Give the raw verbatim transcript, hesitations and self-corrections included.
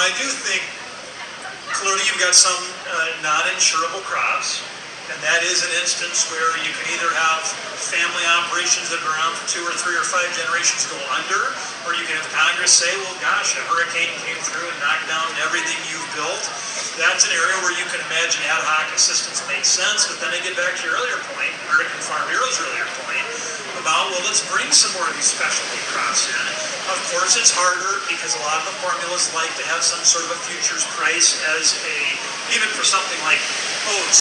I do think clearly you've got some uh, non-insurable crops, and that is an instance where you can either have family operations that have been around for two or three or five generations go under, or you can have Congress say, well, gosh, a hurricane came through and knocked down everything you've built. That's an area where you can imagine ad hoc assistance makes sense, but then I get back to your earlier point, American Farm Bureau's earlier point, about, well, let's bring some more of these specialty crops in. Of course, it's harder because a lot of the formulas like to have some sort of a futures price as a, even for something like oats.